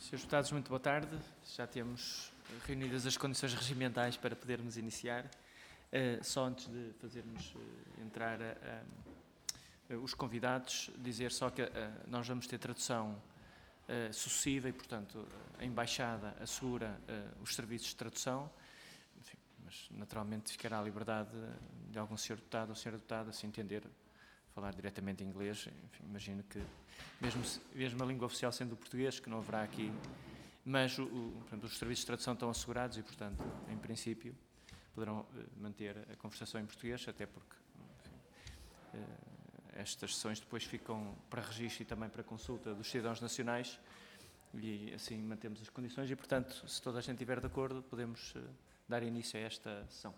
Senhores deputados, muito boa tarde. Já temos reunidas as condições regimentais para podermos iniciar. Só antes de fazermos entrar os convidados, dizer só que nós vamos ter tradução sucessiva e, portanto, a Embaixada assegura os serviços de tradução, enfim, mas naturalmente ficará à liberdade de algum senhor deputado ou senhora deputada, se entender, falar diretamente em inglês. Enfim, imagino que, mesmo a língua oficial sendo o português, que não haverá aqui, mas portanto, os serviços de tradução estão assegurados e, portanto, em princípio, poderão manter a conversação em português, até porque enfim, estas sessões depois ficam para registro e também para consulta dos cidadãos nacionais e assim mantemos as condições e, portanto, se toda a gente estiver de acordo, podemos dar início a esta sessão.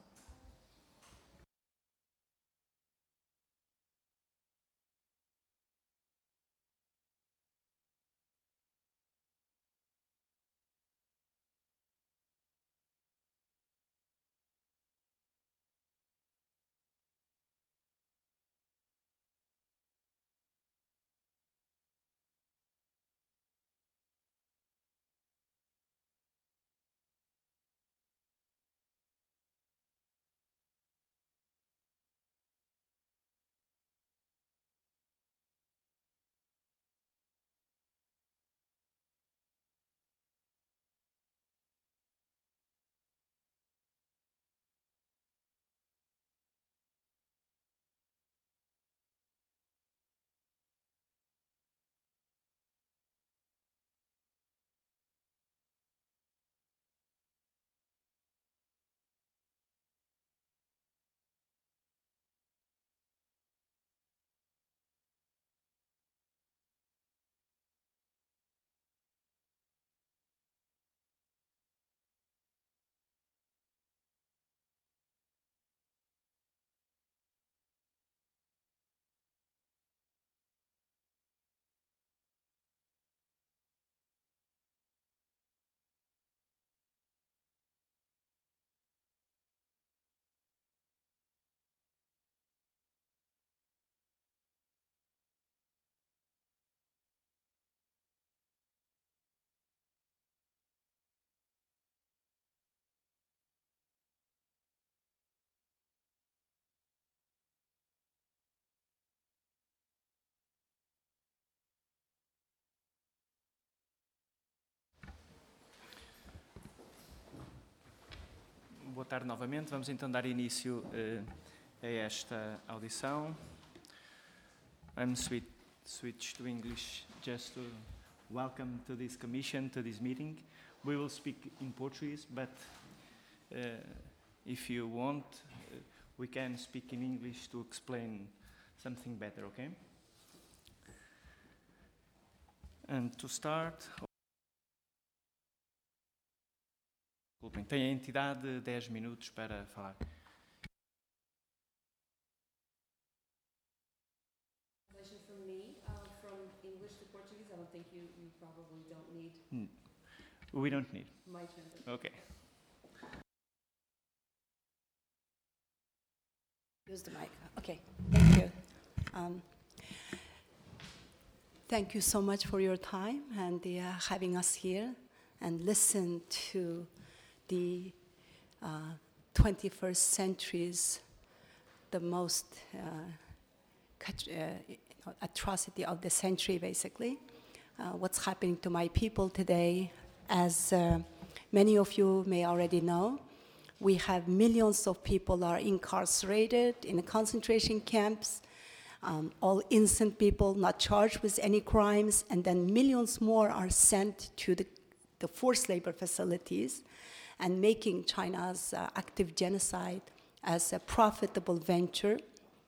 Boa tarde novamente. Vamos então dar início a esta audição. I'm switch to English just to welcome to this commission, to this meeting. We will speak in Portuguese, but if you want, we can speak in English to explain something better, okay? And to start... Tem a entidade 10 minutos para falar. From me, from English to Portuguese, I don't think you probably don't need. We don't need. My translation. Okay. Use the mic. Okay, thank you. Thank you so much for your time and having us here and listen to the 21st century's the most atrocity of the century, basically. What's happening to my people today, as many of you may already know, we have millions of people are incarcerated in the concentration camps, all innocent people not charged with any crimes, and then millions more are sent to the forced labor facilities and making China's active genocide as a profitable venture.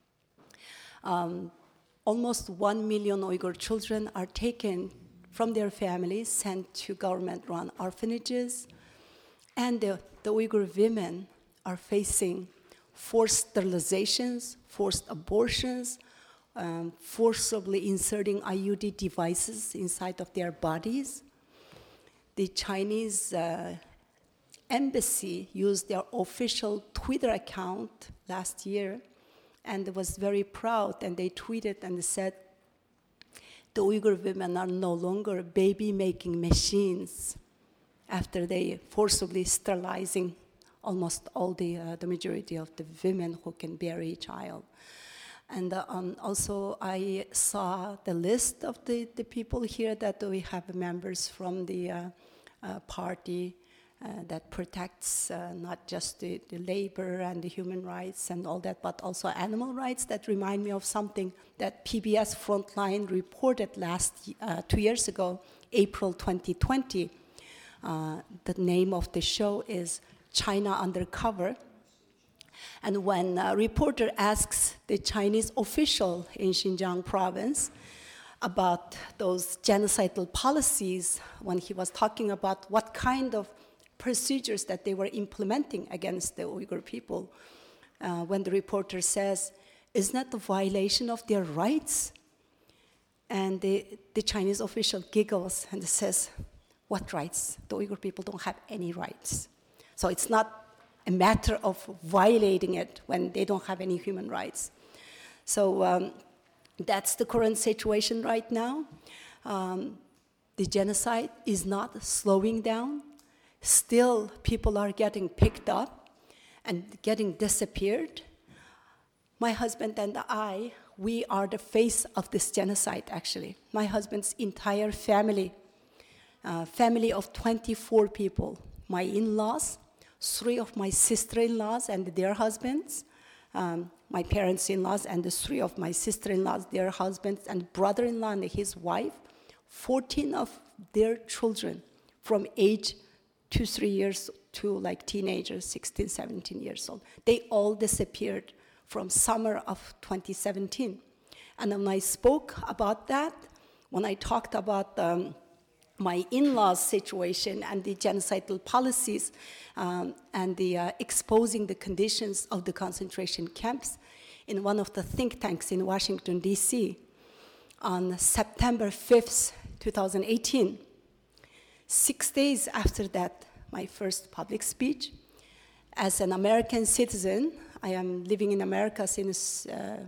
Almost 1 million Uyghur children are taken from their families, sent to government-run orphanages, and the Uyghur women are facing forced sterilizations, forced abortions, forcibly inserting IUD devices inside of their bodies. The Chinese embassy used their official Twitter account last year and was very proud, and they tweeted and said, the Uyghur women are no longer baby-making machines after they forcibly sterilizing almost all the majority of the women who can bear a child. And also I saw the list of the people here that we have members from the party that protects not just the labor and the human rights and all that, but also animal rights. That remind me of something that PBS Frontline reported 2 years ago, April 2020. The name of the show is China Undercover. And when a reporter asks the Chinese official in Xinjiang province about those genocidal policies, when he was talking about what kind of procedures that they were implementing against the Uyghur people, when the reporter says, isn't that a violation of their rights? And the Chinese official giggles and says, what rights? The Uyghur people don't have any rights. So it's not a matter of violating it when they don't have any human rights. So that's the current situation right now. The genocide is not slowing down. Still, people are getting picked up and getting disappeared. My husband and I, we are the face of this genocide, actually. My husband's entire family, family of 24 people, my in-laws, 3 of my sister-in-laws and their husbands, my parents-in-laws and the 3 of my sister-in-laws, their husbands, and brother-in-law and his wife, 14 of their children from age 2-3 years to like teenagers, 16, 17 years old. They all disappeared from summer of 2017. And when I spoke about that, when I talked about my in-laws' situation and the genocidal policies and the exposing the conditions of the concentration camps in one of the think tanks in Washington, D.C. on September 5th, 2018, 6 days after that, my first public speech, as an American citizen, I am living in America since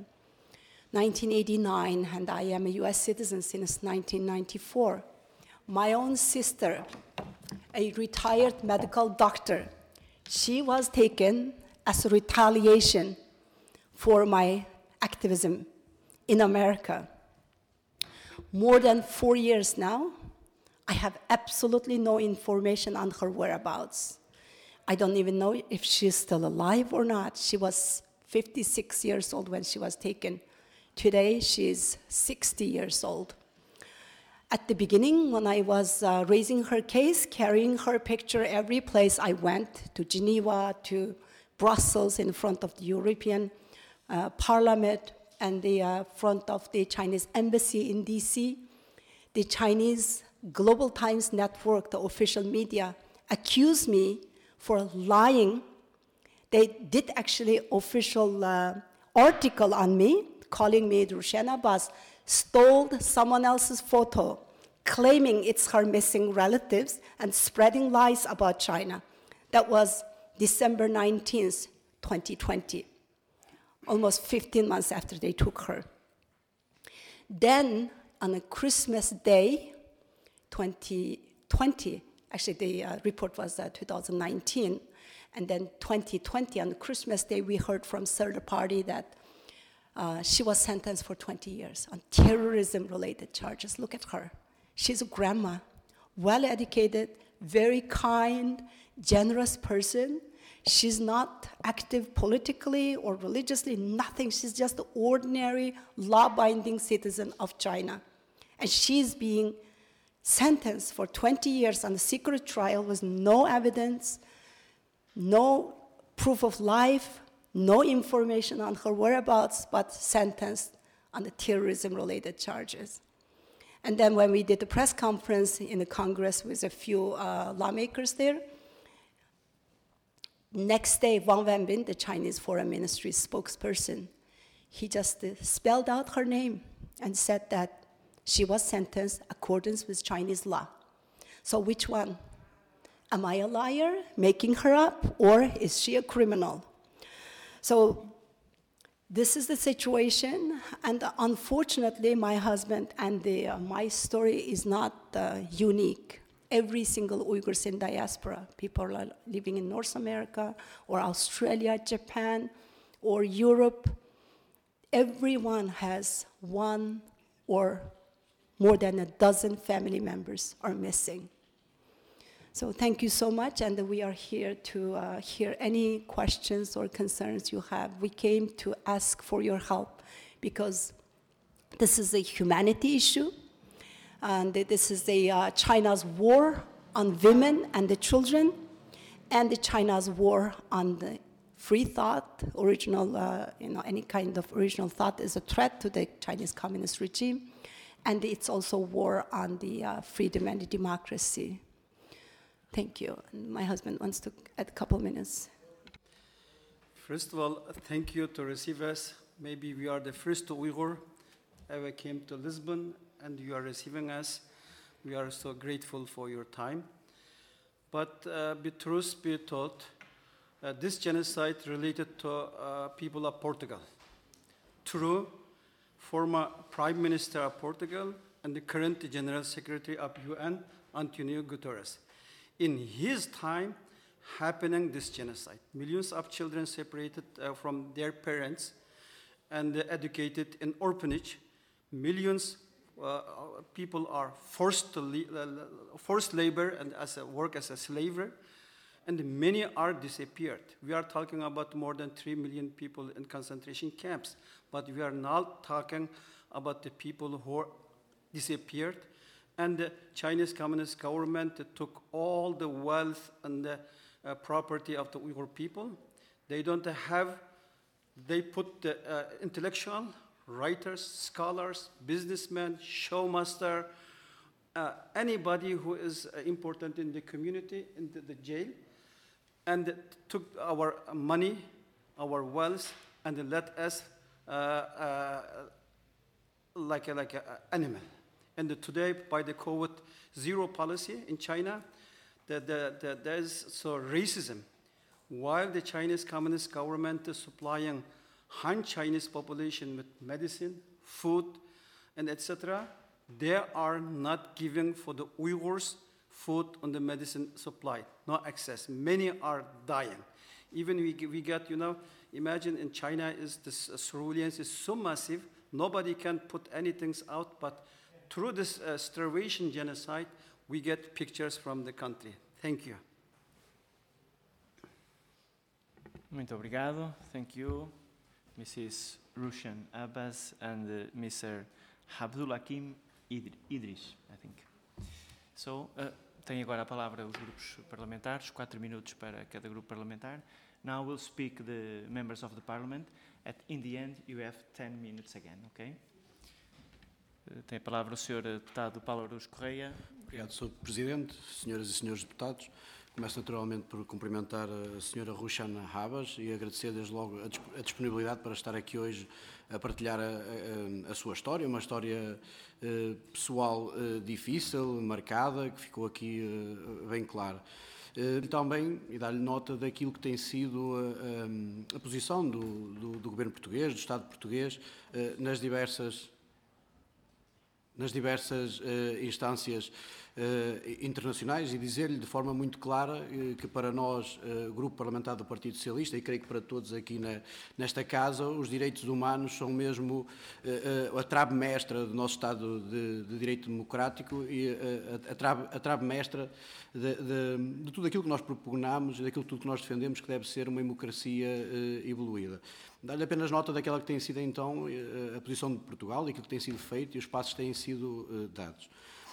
1989, and I am a US citizen since 1994. My own sister, a retired medical doctor, she was taken as a retaliation for my activism in America. More than 4 years now, I have absolutely no information on her whereabouts. I don't even know if she's still alive or not. She was 56 years old when she was taken. Today, she's 60 years old. At the beginning, when I was raising her case, carrying her picture every place I went, to Geneva, to Brussels, in front of the European Parliament, and the front of the Chinese embassy in DC, the Chinese Global Times Network, the official media, accused me for lying. They did actually official article on me, calling me Rushan Abbas, stole someone else's photo, claiming it's her missing relatives and spreading lies about China. That was December 19th, 2020, almost 15 months after they took her. Then, on a Christmas Day, 2020, actually the report was 2019, and then 2020, on Christmas Day, we heard from third party that she was sentenced for 20 years on terrorism-related charges. Look at her. She's a grandma, well-educated, very kind, generous person. She's not active politically or religiously, nothing. She's just an ordinary, law-abiding citizen of China. And she's being sentenced for 20 years on a secret trial with no evidence, no proof of life, no information on her whereabouts, but sentenced on the terrorism-related charges. And then when we did the press conference in the Congress with a few lawmakers there, next day, Wang Wenbin, the Chinese Foreign Ministry spokesperson, he just spelled out her name and said that she was sentenced accordance with Chinese law. So which one? Am I a liar, making her up, or is she a criminal? So This is the situation, and unfortunately, my husband and my story is not unique. Every single Uyghurs in diaspora, people are living in North America, or Australia, Japan, or Europe, everyone has one or more than a dozen family members are missing. So thank you so much, and we are here to hear any questions or concerns you have. We came to ask for your help because this is a humanity issue, and this is China's war on women and the children, and China's war on the free thought. Any kind of original thought is a threat to the Chinese Communist regime, and it's also war on the freedom and the democracy. Thank you. And my husband wants to add a couple minutes. First of all, thank you to receive us. Maybe we are the first Uyghur ever came to Lisbon, and you are receiving us. We are so grateful for your time. But be truth be told, this genocide related to people of Portugal. Through former Prime Minister of Portugal and the current General Secretary of UN, Antonio Guterres. In his time, happening this genocide. Millions of children separated from their parents and educated in orphanage. Millions people are forced labor and work as a slaver, and many are disappeared. We are talking about more than 3 million people in concentration camps, but we are not talking about the people who disappeared. And the Chinese Communist government took all the wealth and the property of the Uyghur people. They put the intellectual, writers, scholars, businessmen, showmaster, anybody who is important in the community into the jail, and took our money, our wealth, and let us like an animal. And today, by the COVID-0 policy in China, there is so racism. While the Chinese Communist government is supplying Han-Chinese population with medicine, food, and etc., they are not giving for the Uyghurs food and the medicine supply, no access. Many are dying. Even we get, imagine in China this surveillance is so massive, nobody can put anything out, but through this starvation genocide, we get pictures from the country. Thank you. Muito obrigado. Thank you, Mrs. Rushan Abbas and Mr. Abdulhakim Idris, I think. So, tem agora a palavra os grupos parlamentares, 4 minutos para cada grupo parlamentar. Now we'll speak the members of the parliament. In the end, you have 10 minutes again, okay? Tem a palavra o Sr. Deputado Paulo Araújo Correia. Obrigado, Sr. Presidente, senhoras e senhores deputados. Começo naturalmente por cumprimentar a Sra. Rushan Abbas e agradecer desde logo a disponibilidade para estar aqui hoje a partilhar a sua história, uma história pessoal difícil, marcada, que ficou aqui bem clara. Também, e dar-lhe nota daquilo que tem sido a posição do governo português, do Estado português, nas diversas instâncias internacionais, e dizer-lhe de forma muito clara que para nós, Grupo Parlamentar do Partido Socialista, e creio que para todos aqui nesta casa, os direitos humanos são mesmo a trave mestra do nosso Estado de Direito Democrático e a trave mestra de tudo aquilo que nós propugnamos e daquilo tudo que nós defendemos que deve ser uma democracia evoluída. Dar-lhe apenas nota daquela que tem sido então a posição de Portugal e aquilo que tem sido feito e os passos que têm sido dados.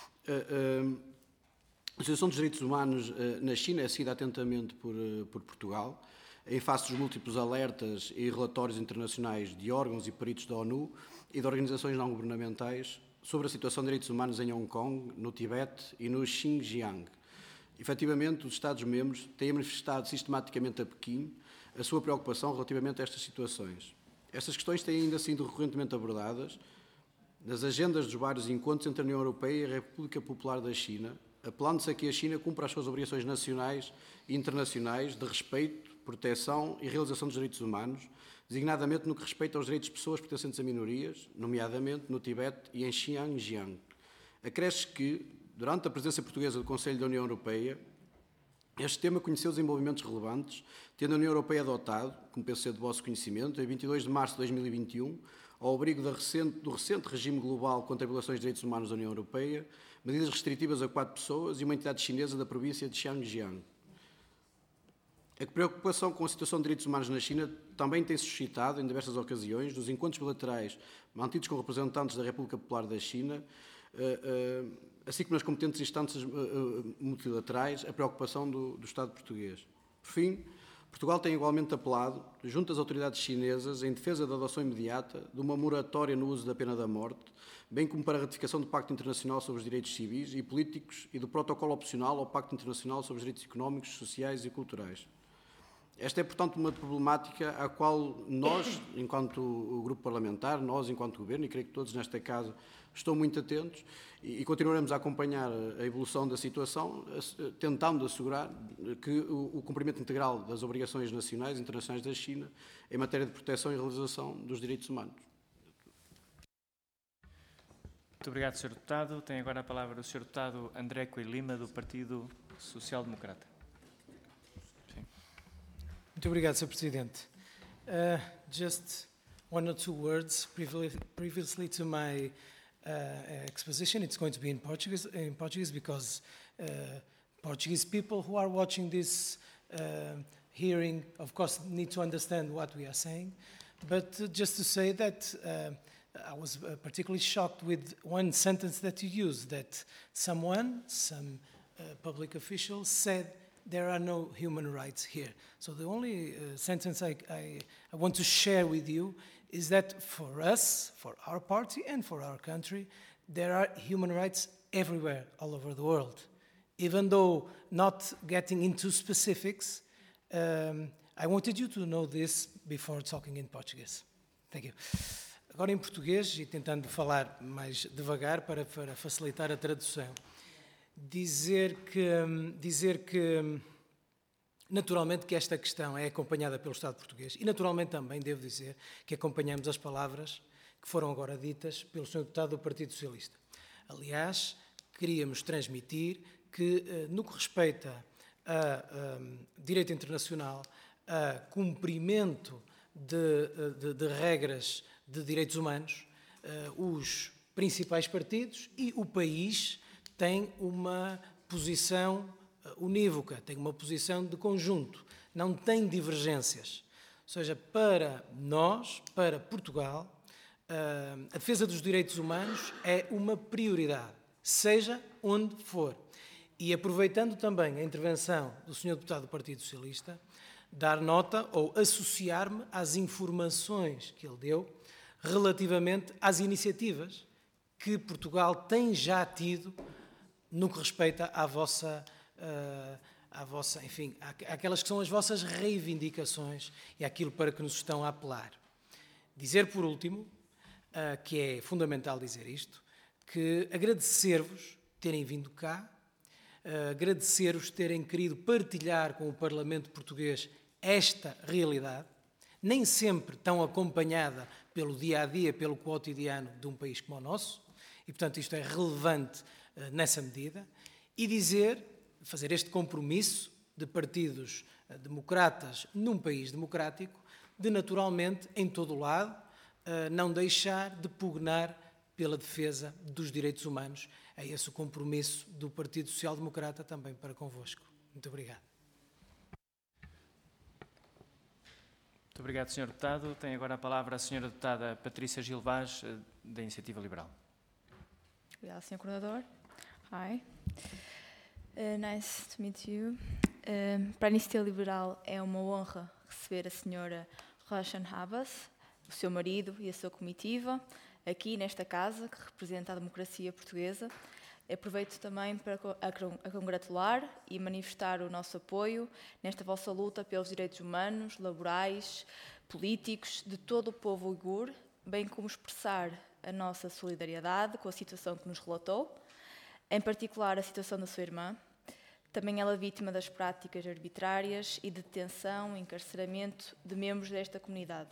A situação dos direitos humanos na China é seguida atentamente por Portugal, em face dos múltiplos alertas e relatórios internacionais de órgãos e peritos da ONU e de organizações não governamentais sobre a situação de direitos humanos em Hong Kong, no Tibete e no Xinjiang. Efetivamente, os Estados-membros têm manifestado sistematicamente a Pequim a sua preocupação relativamente a estas situações. Estas questões têm ainda sido recorrentemente abordadas nas agendas dos vários encontros entre a União Europeia e a República Popular da China, apelando-se a que a China cumpra as suas obrigações nacionais e internacionais de respeito, proteção e realização dos direitos humanos, designadamente no que respeita aos direitos de pessoas pertencentes a minorias, nomeadamente no Tibete e em Xinjiang. Acresce que, durante a presidência portuguesa do Conselho da União Europeia, este tema conheceu desenvolvimentos relevantes, tendo a União Europeia adotado, como penso ser de vosso conhecimento, em 22 de março de 2021, ao abrigo do recente regime global contra a violações de direitos humanos da União Europeia, medidas restritivas a 4 pessoas e uma entidade chinesa da província de Xinjiang. A preocupação com a situação de direitos humanos na China também tem suscitado, em diversas ocasiões, nos encontros bilaterais mantidos com representantes da República Popular da China, assim como nas competentes instâncias multilaterais, a preocupação do Estado português. Por fim, Portugal tem igualmente apelado, junto às autoridades chinesas, em defesa da adoção imediata de uma moratória no uso da pena da morte, bem como para a ratificação do Pacto Internacional sobre os Direitos Civis e Políticos e do Protocolo Opcional ao Pacto Internacional sobre os Direitos Económicos, Sociais e Culturais. Esta é, portanto, uma problemática à qual nós, enquanto o grupo parlamentar, nós, enquanto governo, e creio que todos nesta casa estão muito atentos e continuaremos a acompanhar a evolução da situação, tentando assegurar que o cumprimento integral das obrigações nacionais e internacionais da China em matéria de proteção e realização dos direitos humanos. Muito obrigado, Sr. Deputado. Tem agora a palavra o Sr. Deputado André Coelho Lima, do Partido Social Democrata. Muito obrigado, Sr. Presidente. Just one or two words previously to my exposition. It's going to be in Portuguese because Portuguese people who are watching this hearing, of course, need to understand what we are saying. But just to say that I was particularly shocked with one sentence that you used, that some public official said there are no human rights here. So the only sentence I want to share with you is that for us, for our party and for our country, there are human rights everywhere, all over the world. Even though not getting into specifics, I wanted you to know this before talking in Portuguese. Thank you. Agora em português, e tentando falar mais devagar para facilitar a tradução. Dizer que naturalmente que esta questão é acompanhada pelo Estado português e naturalmente também devo dizer que acompanhamos as palavras que foram agora ditas pelo Sr. Deputado do Partido Socialista. Aliás, queríamos transmitir que no que respeita a direito internacional, a cumprimento de regras de direitos humanos, os principais partidos e o país tem uma posição unívoca, tem uma posição de conjunto, não tem divergências. Ou seja, para nós, para Portugal, a defesa dos direitos humanos é uma prioridade, seja onde for. E aproveitando também a intervenção do Sr. Deputado do Partido Socialista, dar nota ou associar-me às informações que ele deu relativamente às iniciativas que Portugal tem já tido no que respeita à vossa, enfim, àquelas que são as vossas reivindicações e àquilo para que nos estão a apelar. Dizer, por último, que é fundamental dizer isto, que agradecer-vos terem vindo cá, agradecer-vos terem querido partilhar com o Parlamento português esta realidade, nem sempre tão acompanhada pelo dia-a-dia, pelo cotidiano de um país como o nosso, e, portanto, isto é relevante nessa medida, e fazer este compromisso de partidos democratas num país democrático, de naturalmente, em todo o lado, não deixar de pugnar pela defesa dos direitos humanos. É esse o compromisso do Partido Social Democrata também para convosco. Muito obrigado. Muito obrigado, Sr. Deputado. Tem agora a palavra a Sra. Deputada Patrícia Gil Vaz, da Iniciativa Liberal. Obrigada, Sr. Coordenador. Hi. Nice to meet you. Para a Iniciativa Liberal é uma honra receber a Sra. Roshan Habas, o seu marido e a sua comitiva, aqui nesta casa que representa a democracia portuguesa. Aproveito também para a congratular e manifestar o nosso apoio nesta vossa luta pelos direitos humanos, laborais, políticos de todo o povo uigur, bem como expressar a nossa solidariedade com a situação que nos relatou, em particular a situação da sua irmã, Também ela é vítima das práticas arbitrárias e de detenção e encarceramento de membros desta comunidade.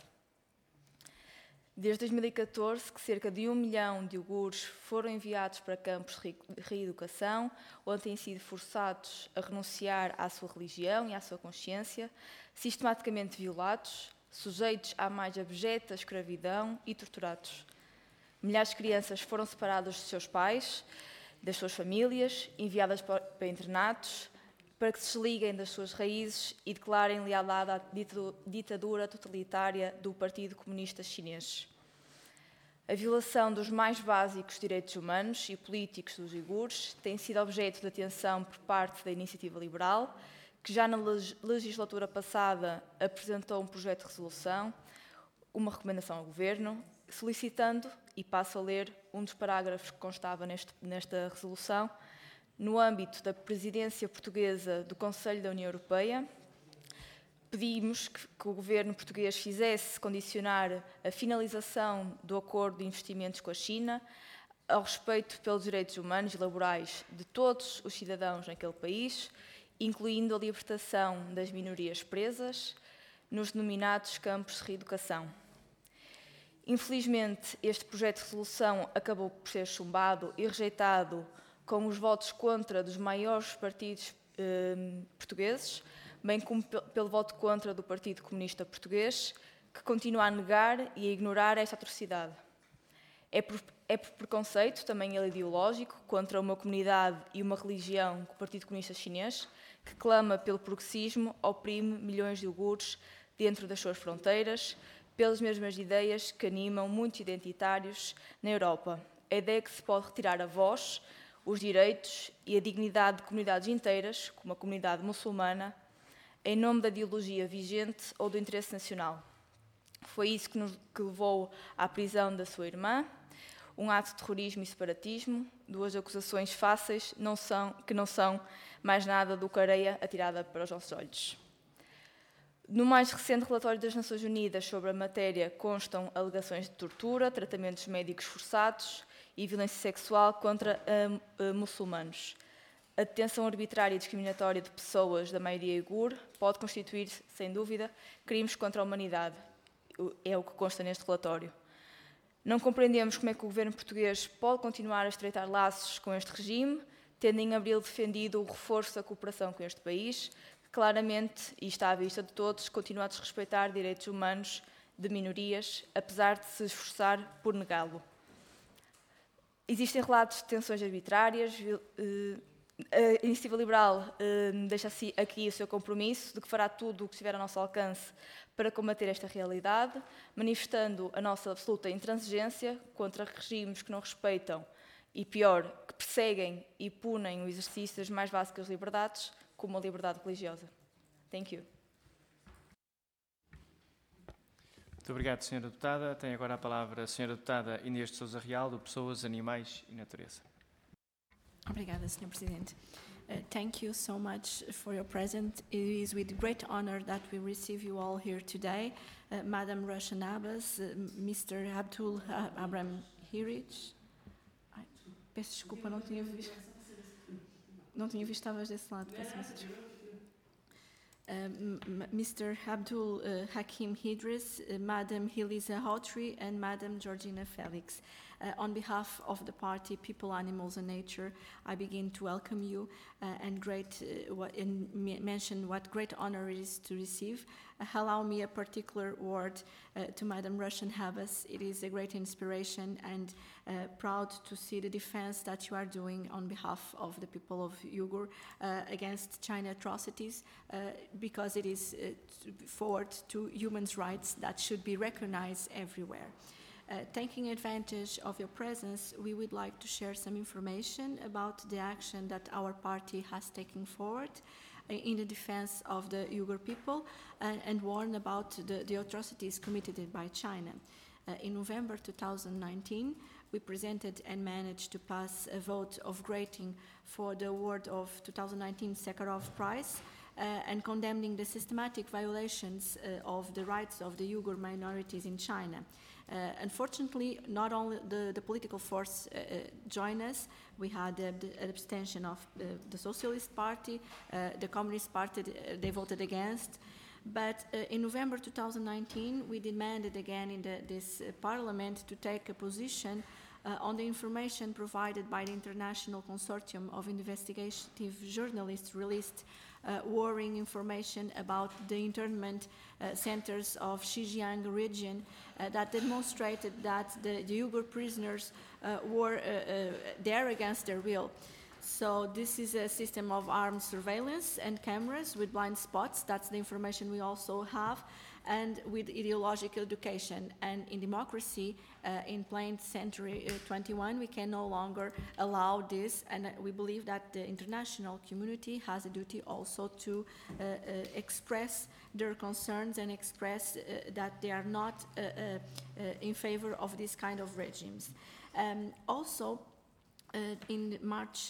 Desde 2014, que cerca de 1 milhão de uigures foram enviados para campos de reeducação, onde têm sido forçados a renunciar à sua religião e à sua consciência, sistematicamente violados, sujeitos à mais abjeta escravidão e torturados. Milhares de crianças foram separadas dos seus pais, das suas famílias, enviadas para internatos, para que se desliguem das suas raízes e declarem lealdade à ditadura totalitária do Partido Comunista Chinês. A violação dos mais básicos direitos humanos e políticos dos uigures tem sido objeto de atenção por parte da Iniciativa Liberal, que já na legislatura passada apresentou um projeto de resolução, uma recomendação ao Governo, solicitando, e passo a ler um dos parágrafos que constava nesta resolução, no âmbito da presidência portuguesa do Conselho da União Europeia, pedimos que o governo português fizesse condicionar a finalização do acordo de investimentos com a China ao respeito pelos direitos humanos e laborais de todos os cidadãos naquele país, incluindo a libertação das minorias presas nos denominados campos de reeducação. Infelizmente, este projeto de resolução acabou por ser chumbado e rejeitado com os votos contra dos maiores partidos portugueses, bem como pelo voto contra do Partido Comunista Português, que continua a negar e a ignorar esta atrocidade. É por preconceito, também ele ideológico, contra uma comunidade e uma religião que o Partido Comunista Chinês, que clama pelo progressismo, oprime milhões de uigures dentro das suas fronteiras, pelas mesmas ideias que animam muitos identitários na Europa. A ideia que se pode retirar a voz, os direitos e a dignidade de comunidades inteiras, como a comunidade muçulmana, em nome da ideologia vigente ou do interesse nacional. Foi isso que levou à prisão da sua irmã, um ato de terrorismo e separatismo, duas acusações fáceis que não são mais nada do que areia atirada para os nossos olhos. No mais recente relatório das Nações Unidas sobre a matéria constam alegações de tortura, tratamentos médicos forçados e violência sexual contra muçulmanos. A detenção arbitrária e discriminatória de pessoas da maioria uigur pode constituir, sem dúvida, crimes contra a humanidade. É o que consta neste relatório. Não compreendemos como é que o governo português pode continuar a estreitar laços com este regime, tendo em abril defendido o reforço da cooperação com este país, que claramente, e está à vista de todos, continua a desrespeitar direitos humanos de minorias, apesar de se esforçar por negá-lo. Existem relatos de detenções arbitrárias. A Iniciativa Liberal deixa aqui o seu compromisso de que fará tudo o que estiver ao nosso alcance para combater esta realidade, manifestando a nossa absoluta intransigência contra regimes que não respeitam e, pior, que perseguem e punem o exercício das mais básicas liberdades, como a liberdade religiosa. Thank you. Muito obrigado, Sra. Deputada. Tem agora a palavra a Sra. Deputada Inês de Sousa Real, do Pessoas, Animais e Natureza. Obrigada, Sr. Presidente. Thank you so much for your presence. It is with great honor that we receive you all here today. Madam Roshan Abbas, Mr. Abdul Abraham Hirich. Peço desculpa, não tinha visto. Não tinha visto, estavas desse lado. Peço desculpa. Mr. Abdul Hakim Hidris, Madam Hilisa Hautry, and Madam Georgina Felix. On behalf of the party People, Animals and Nature, I begin to welcome you and mention what great honor it is to receive. Allow me a particular word to Madam Roshan Abbas. It is a great inspiration and proud to see the defense that you are doing on behalf of the people of Uyghur against China atrocities, because it is forward to human rights that should be recognized everywhere. Taking advantage of your presence, we would like to share some information about the action that our party has taken forward in the defense of the Uyghur people and warn about the atrocities committed by China. In November 2019, we presented and managed to pass a vote of granting for the award of 2019 Sakharov Prize and condemning the systematic violations of the rights of the Uyghur minorities in China. Unfortunately, not only the political force joined us. We had the abstention of the Socialist Party, the Communist Party, they voted against. But in November 2019, we demanded again in this parliament to take a position on the information provided by the International Consortium of Investigative Journalists released worrying information about the internment centers of Xinjiang region that demonstrated that the Uyghur prisoners were there against their will. So this is a system of armed surveillance and cameras with blind spots. That's the information we also have, and with ideological education. And in democracy, in plain century 21, we can no longer allow this, and we believe that the international community has a duty also to express their concerns and express that they are not in favor of this kind of regimes. Also, in March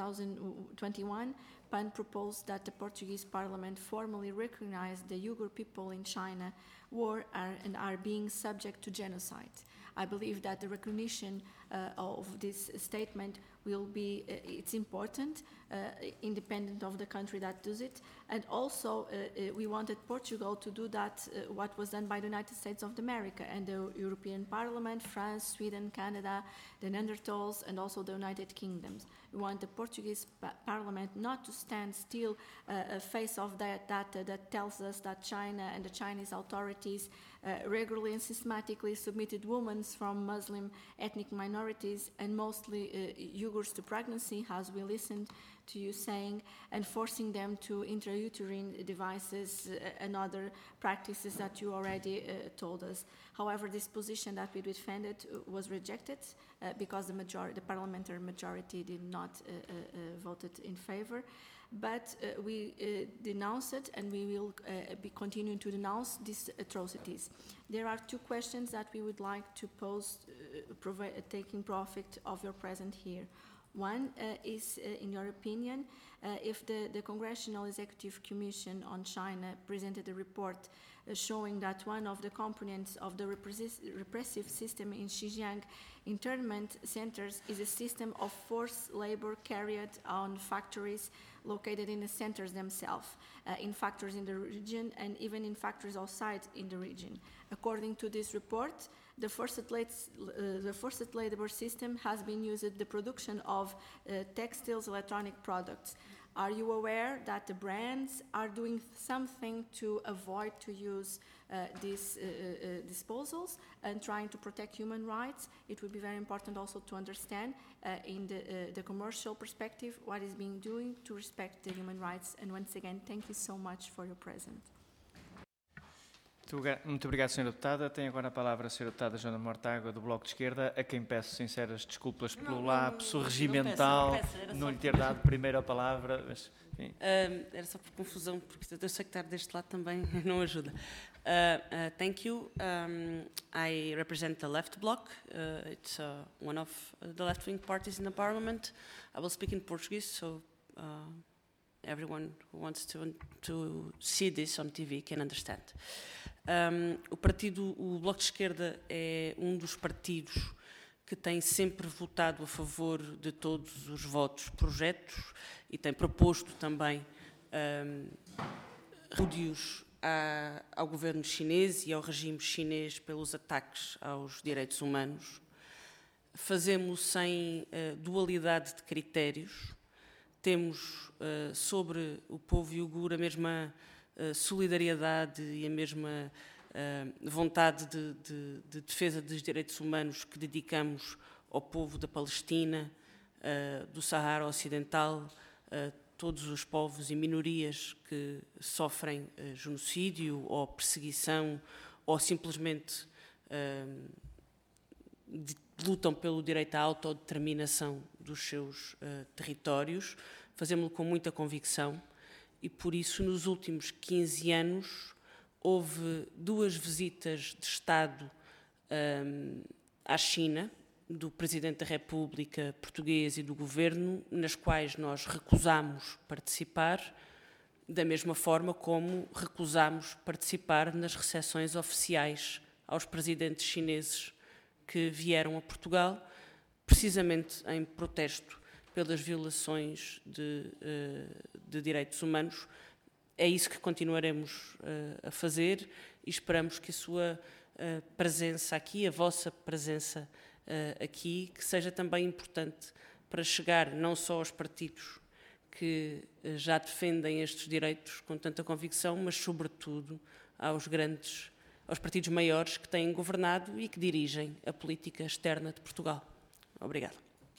2021, PAN proposed that the Portuguese Parliament formally recognize the Uyghur people in China and are being subject to genocide. I believe that the recognition of this statement will be, it's important, independent of the country that does it. And also, we wanted Portugal to do that, what was done by the United States of America and the European Parliament, France, Sweden, Canada, the Neanderthals, and also the United Kingdoms. We want the Portuguese Parliament not to stand still face of that data that tells us that China and the Chinese authorities regularly and systematically submitted women from Muslim ethnic minorities and mostly Uyghurs to pregnancy, as we listened to you saying, and forcing them to intrauterine devices and other practices that you already told us. However, this position that we defended was rejected because the parliamentary majority did not vote in favor. But we denounce it, and we will be continuing to denounce these atrocities. There are two questions that we would like to pose, taking profit of your presence here. One is, in your opinion, if the Congressional Executive Commission on China presented a report showing that one of the components of the repressive system in Xinjiang internment centers is a system of forced labor carried on factories located in the centers themselves, in factories in the region and even in factories outside in the region. According to this report, the forced labor system has been used in the production of textiles, electronic products. Are you aware that the brands are doing something to avoid to use these disposals and trying to protect human rights? It would be very important also to understand in the commercial perspective what is being doing to respect the human rights. And once again, thank you so much for your presence. Muito obrigado, Sra. Deputada. Tem agora a palavra a Sra. Deputada Joana Mortágua, do Bloco de Esquerda, a quem peço sinceras desculpas pelo lapso regimental, não lhe ter dado primeiro a palavra. Mas, era só por confusão, porque eu sei que estar deste lado também não ajuda. Thank you. I represent the Left Bloc. It's one of the left-wing parties in the Parliament. I will speak in Portuguese, so everyone who wants to see this on TV can understand. O Bloco de Esquerda é um dos partidos que tem sempre votado a favor de todos os votos projetos e tem proposto também repúdios ao governo chinês e ao regime chinês pelos ataques aos direitos humanos. Fazemos sem dualidade de critérios. Temos sobre o povo uigur a mesma solidariedade e a mesma vontade de defesa dos direitos humanos que dedicamos ao povo da Palestina, do Saara Ocidental, todos os povos e minorias que sofrem genocídio ou perseguição ou simplesmente lutam pelo direito à autodeterminação dos seus territórios. Fazemos-lo com muita convicção e, por isso, nos últimos 15 anos, houve 2 visitas de Estado à China, do Presidente da República português e do Governo, nas quais nós recusámos participar, da mesma forma como recusámos participar nas recepções oficiais aos presidentes chineses que vieram a Portugal, precisamente em protesto pelas violações de direitos humanos. É isso que continuaremos a fazer e esperamos que a sua presença aqui, a vossa presença aqui, que seja também importante para chegar não só aos partidos que já defendem estes direitos com tanta convicção, mas sobretudo aos partidos maiores que têm governado e que dirigem a política externa de Portugal. Obrigado.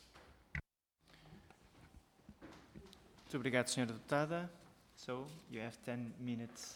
Muito obrigado, Sra. Deputada. So, you have 10 minutes.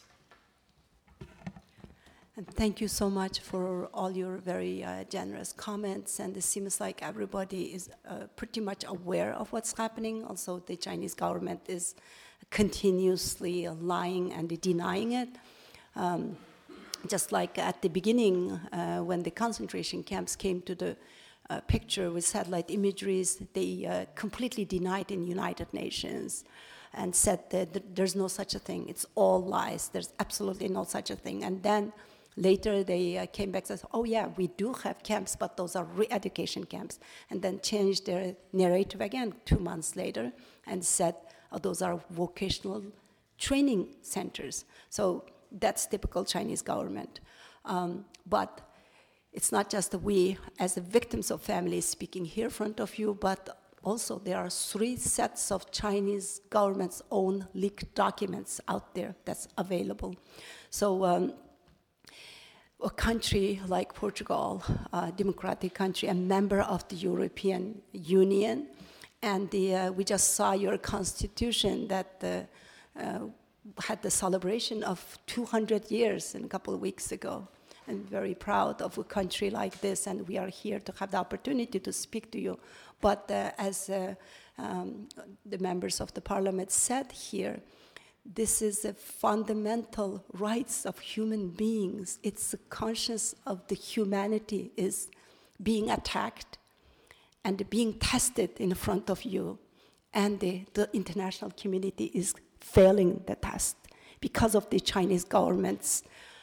And thank you so much for all your very generous comments. And it seems like everybody is pretty much aware of what's happening. Also, the Chinese government is continuously lying and denying it. Just like at the beginning, when the concentration camps came to the picture with satellite imageries, they completely denied in United Nations and said that there's no such a thing. It's all lies. There's absolutely no such a thing. And then later they came back and said, oh yeah, we do have camps, but those are re-education camps. And then changed their narrative again 2 months later and said, oh, those are vocational training centers. So that's typical Chinese government. But it's not just we as the victims of families speaking here in front of you, but also there are 3 sets of Chinese government's own leaked documents out there that's available. So a country like Portugal, a democratic country, a member of the European Union, and we just saw your constitution that had the celebration of 200 years a couple of weeks ago. I'm very proud of a country like this, and we are here to have the opportunity to speak to you. But as the members of the parliament said here, this is a fundamental rights of human beings. It's the conscience of the humanity is being attacked and being tested in front of you. And the international community is failing the test because of the Chinese government's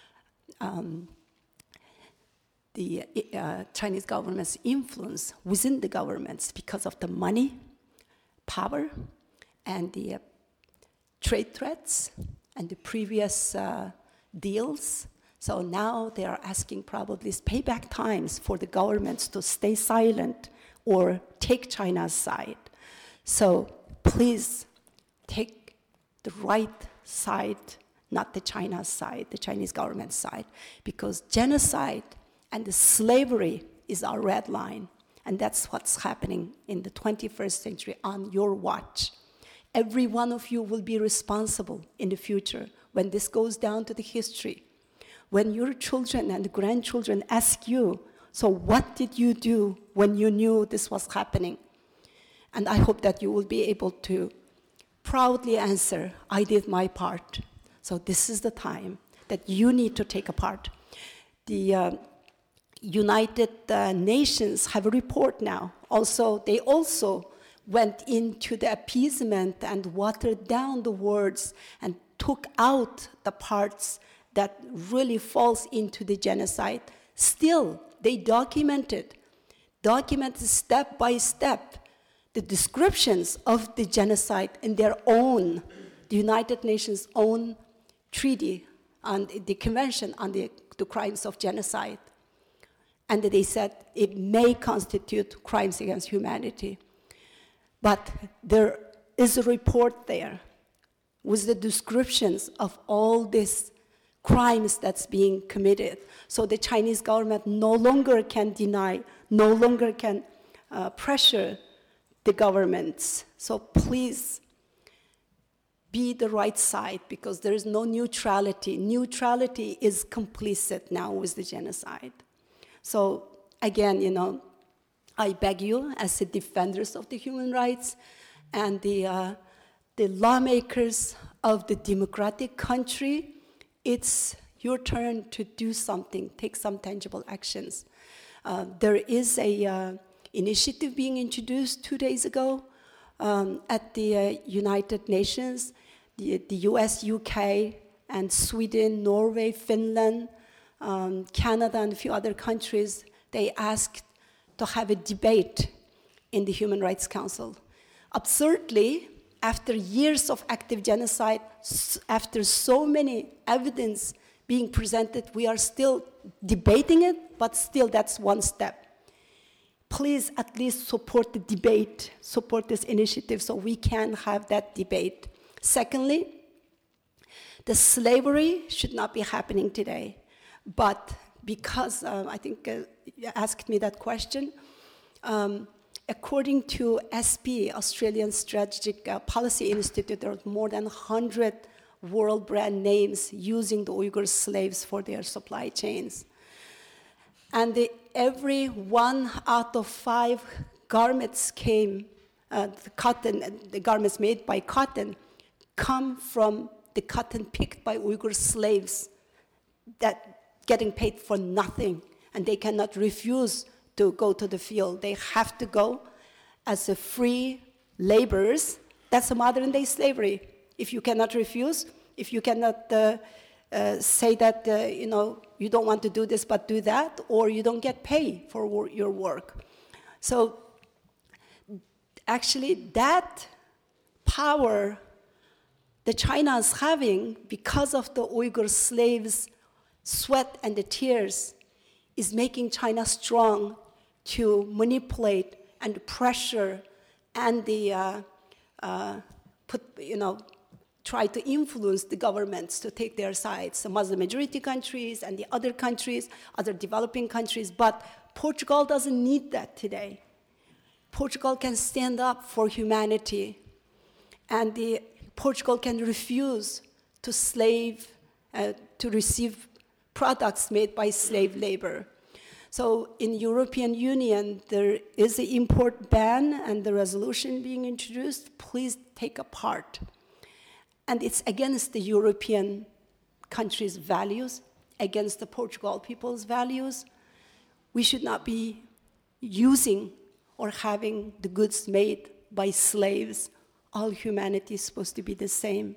Chinese government's influence within the governments because of the money, power, and the trade threats and the previous deals. So now they are asking probably payback times for the governments to stay silent or take China's side. So please take the right side, not the China's side, the Chinese government's side, because genocide and the slavery is our red line. And that's what's happening in the 21st century on your watch. Every one of you will be responsible in the future when this goes down to the history. When your children and grandchildren ask you, so what did you do when you knew this was happening? And I hope that you will be able to proudly answer, I did my part. So this is the time that you need to take a part. The United Nations have a report now. They also went into the appeasement and watered down the words and took out the parts that really falls into the genocide. Still, they documented step by step the descriptions of the genocide in their own, the United Nations' own treaty on the Convention on the Crimes of Genocide. And they said it may constitute crimes against humanity. But there is a report there with the descriptions of all these crimes that's being committed. So the Chinese government no longer can deny, no longer can pressure the governments. So please be the right side, because there is no neutrality. Neutrality is complicit now with the genocide. So again, I beg you, as the defenders of the human rights and the lawmakers of the democratic country, it's your turn to do something, take some tangible actions. There is a initiative being introduced 2 days ago at the United Nations. the US, UK, and Sweden, Norway, Finland, Canada, and a few other countries, they asked to have a debate in the Human Rights Council. Absurdly, after years of active genocide, after so many evidence being presented, we are still debating it, but still that's one step. Please at least support the debate, support this initiative so we can have that debate. Secondly, the slavery should not be happening today. But because I think you asked me that question, according to SP, Australian Strategic Policy Institute, there are more than 100 world brand names using the Uyghur slaves for their supply chains. And every 1 out of 5 garments the garments made by cotton come from the cotton picked by Uyghur slaves that getting paid for nothing, and they cannot refuse to go to the field. They have to go as a free laborers. That's a modern day slavery. If you cannot refuse, if you cannot say that you don't want to do this but do that, or you don't get paid for your work. So actually that power that China is having because of the Uyghur slaves' sweat and the tears is making China strong to manipulate and pressure and try to influence the governments to take their sides, the Muslim majority countries and the other countries, other developing countries. But Portugal doesn't need that today. Portugal can stand up for humanity, and Portugal can refuse to receive products made by slave labor. So in European Union, there is an import ban and the resolution being introduced. Please take a part. And it's against the European countries' values, against the Portugal people's values. We should not be using or having the goods made by slaves. All humanity is supposed to be the same.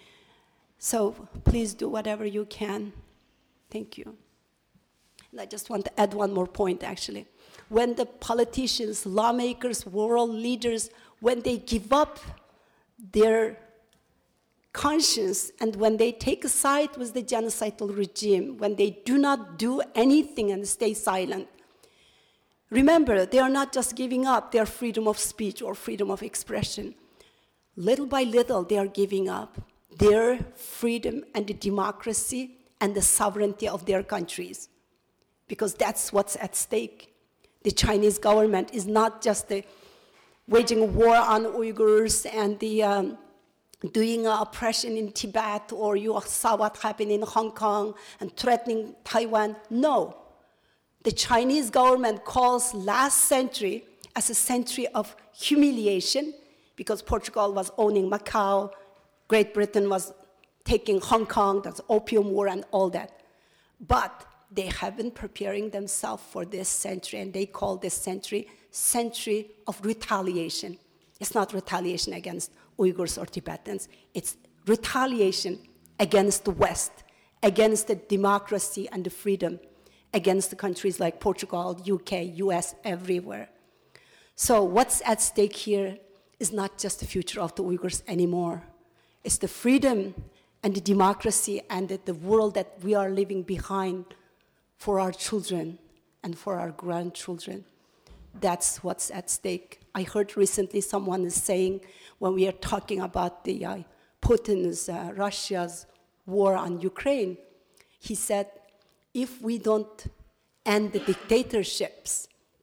So please do whatever you can. Thank you. And I just want to add one more point, actually. When the politicians, lawmakers, world leaders, when they give up their conscience and when they take a side with the genocidal regime, when they do not do anything and stay silent, remember, they are not just giving up their freedom of speech or freedom of expression. Little by little, they are giving up their freedom and the democracy and the sovereignty of their countries, because that's what's at stake. The Chinese government is not just waging a war on Uyghurs and doing oppression in Tibet, or you saw what happened in Hong Kong and threatening Taiwan. No. The Chinese government calls last century as a century of humiliation, because Portugal was owning Macau, Great Britain was taking Hong Kong, that's Opium War and all that. But they have been preparing themselves for this century, and they call this century of retaliation. It's not retaliation against Uyghurs or Tibetans. It's retaliation against the West, against the democracy and the freedom, against the countries like Portugal, UK, US, everywhere. So what's at stake here is not just the future of the Uyghurs anymore. It's the freedom and the democracy and the world that we are leaving behind for our children and for our grandchildren. That's what's at stake. I heard recently someone is saying, when we are talking about the Putin's, Russia's war on Ukraine, he said, if we don't end the dictatorships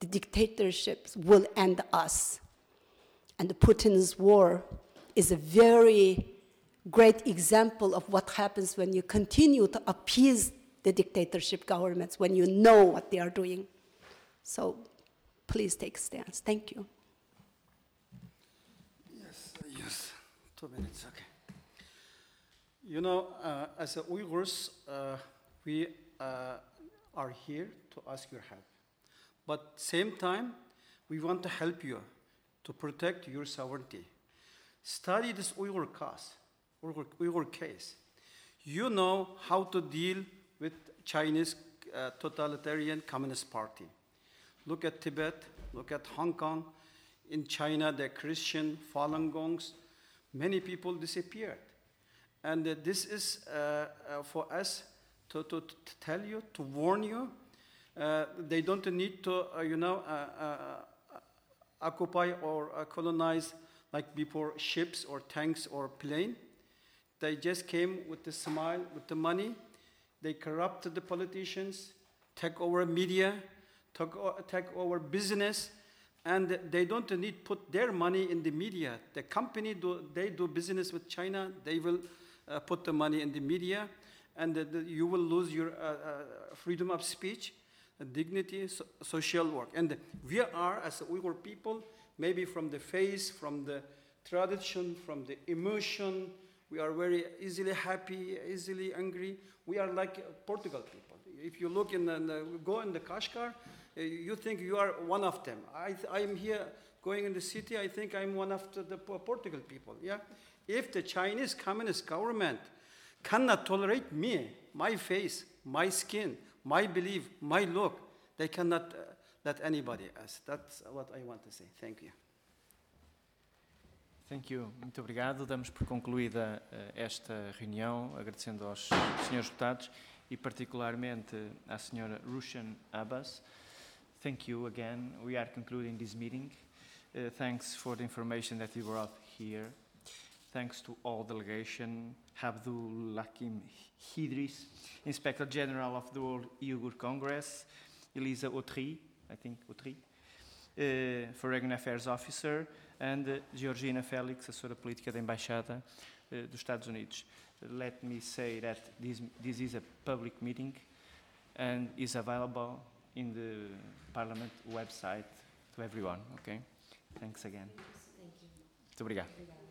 will end us. And the Putin's war is a very great example of what happens when you continue to appease the dictatorship governments, when you know what they are doing. So please take a stance. Thank you. Yes, 2 minutes, okay. You know, as a Uyghurs, we are here to ask your help. But same time, we want to help you to protect your sovereignty. Study this Uyghur cause. Uyghur case. You know how to deal with Chinese totalitarian Communist Party. Look at Tibet, look at Hong Kong. In China, the Christian Falun Gongs, many people disappeared. And this is for us to tell you, to warn you. They don't need to, occupy or colonize like before ships or tanks or plane. They just came with the smile, with the money. They corrupted the politicians, take over media, take over business, and they don't need put their money in the media. The company, they do business with China, they will put the money in the media, and you will lose your freedom of speech, dignity, social work. And we are, as Uyghur people, maybe from the face, from the tradition, from the emotion, we are very easily happy, easily angry. We are like Portugal people. If you look go in the Kashgar, you think you are one of them. I am here going in the city, I think I'm one of the Portugal people, yeah? If the Chinese Communist government cannot tolerate me, my face, my skin, my belief, my look, they cannot let anybody else. That's what I want to say. Thank you. Thank you. Muito obrigado. Damos por concluída esta reunião, agradecendo aos senhores deputados e particularmente à senhora Rushan Abbas. Thank you again. We are concluding this meeting. Thanks for the information that you brought here. Thanks to all delegation, Abdul Lakim Hidris, Inspector General of the World Uyghur Congress, Elisa Autry, Foreign Affairs Officer, and Georgina Felix, assessora política da Embaixada dos Estados Unidos. Let me say that this is a public meeting and is available in the Parliament website to everyone, okay? Thanks again. Thank you. Muito obrigado.